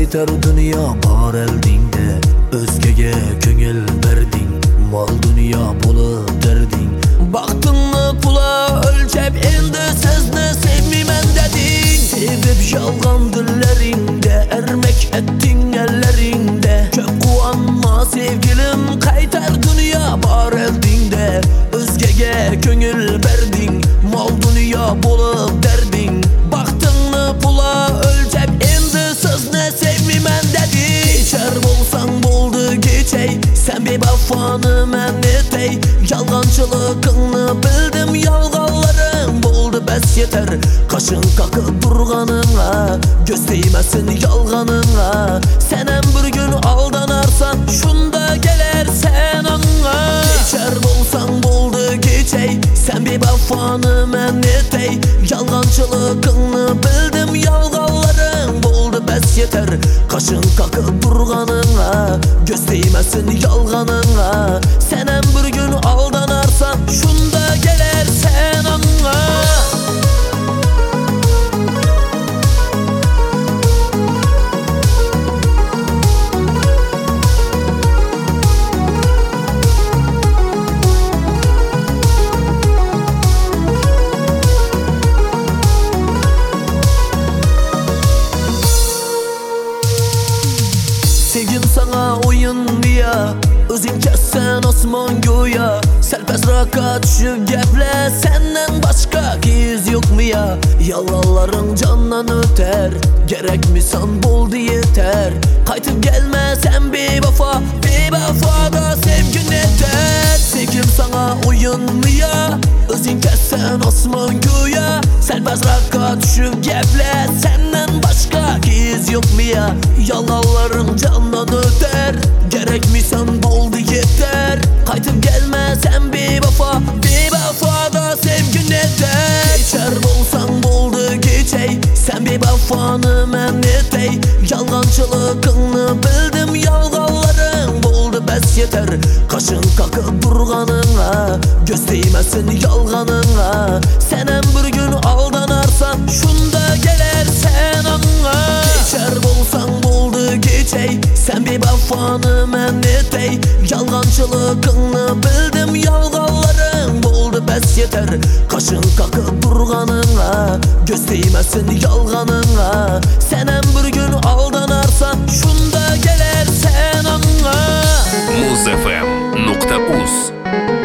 qaytar dünya bar eldingde. Özgege köngül berding, mal dünya bolup derding. Baktыңны pula ölçep endi sizni sevmeymen deding. Sebep yalgan dilleringde, ermek ettin elleringde. Köp kuanma sevgilim, qaytar dünya bar eldingde. Özgege köngül berding, mal dünya bolup derding. Baktыңны pula ölçep endi sizni sevmeymen deding. Geçer bolsan boldu geçey, sen bir vafanı men etey. Yalgancılıkını bildim, yalganlarım boldu bes yeter. Kaşın kakıp durganına, göz değmesin yalganına. Sen hem bir gün aldanarsan, şunda gelersen anla. Geçer bolsan boldu geçey, sen bir vafanı men etey. Yalgancılıkını bildim, yalganlarım boldu bes yeter. Kaşın kakıp durganına, göz değmesin yalganına. Sen hem bir gün aldanarsan, şunda gelersen anla. Sevgim sana oyun diye, özün kessen osman göğe. Selpes raka düşüp geple, senden başka kız yok mu ya? Yalanların candan öter, gerek mi san boldu yeter. Kaytıp gelme sen bir vafa, bir vafada sevgin yeter. Sevgim sana oyun mu ya, özün kessen osman göğe. Selpes raka düşüp geple, senden başka kız yok mu ya? Yalanların candan öter, gerek mi san boldu yeter. Kaytıp gelme sen bir vafa, bir vafada sevgin yeter. Geçer bolsan boldu geçey, sen bir vafanı men etey. Yalgancılıkını bildim, yalganlarım boldu bes yeter. Kaşın kakıp durganına, göz değmesin yalganına. Sen hem bir gün aldanarsan, şunda gelersen anla. Geçer bolsan boldu geçey, sen bir vafanı men etey. Yalgancılıkını bildim, yalganlarım boldu bes yeter. Kaşın kakıp durganına, göz değmesin yalganına. Sen hem bir gün aldanarsan, şunda gelersen anla. Muzfm.uz